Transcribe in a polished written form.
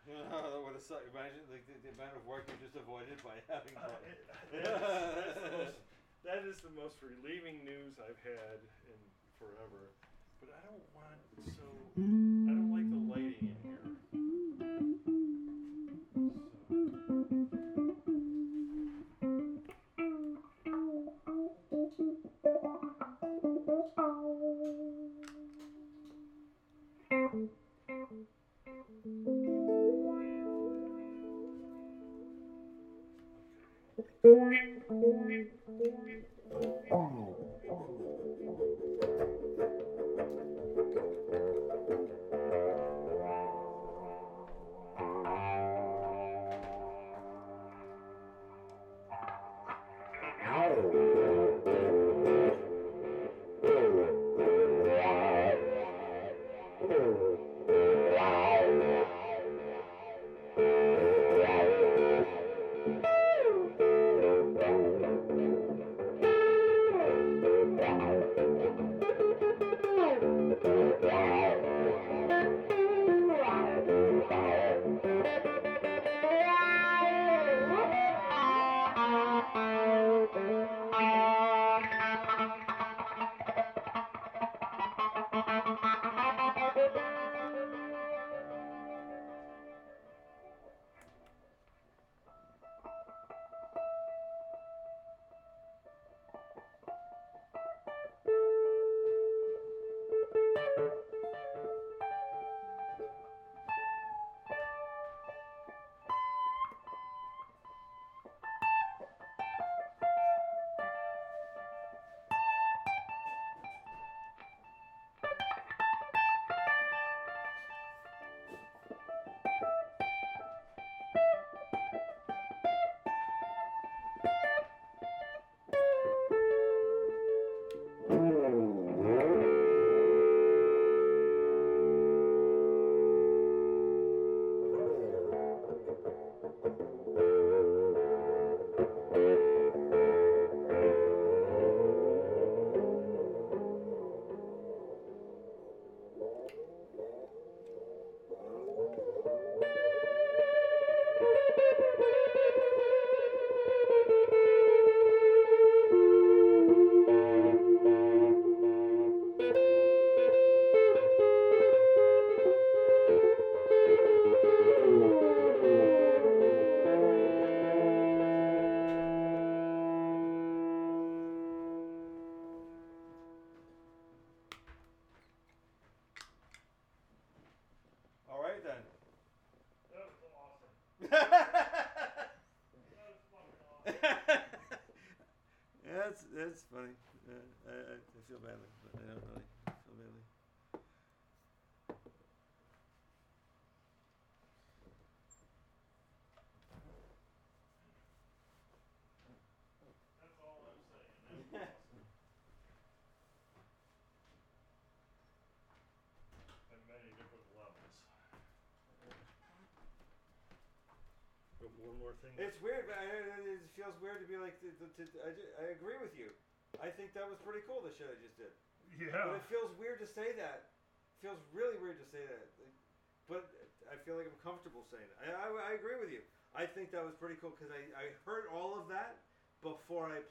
What a suck. Imagine the amount of work you just avoided by having fun. That is the most relieving news I've had in forever. But I don't like the lighting in here. That's funny. I feel badly, but I don't really feel badly. That's all I'm saying. That's awesome. At many different levels. But one more thing. It's weird, but it feels weird to be like. I agree with you. I think that was pretty cool. The shit I just did. Yeah. But it feels weird to say that. It feels really weird to say that. But I feel like I'm comfortable saying it. I agree with you. I think that was pretty cool because I heard all of that before I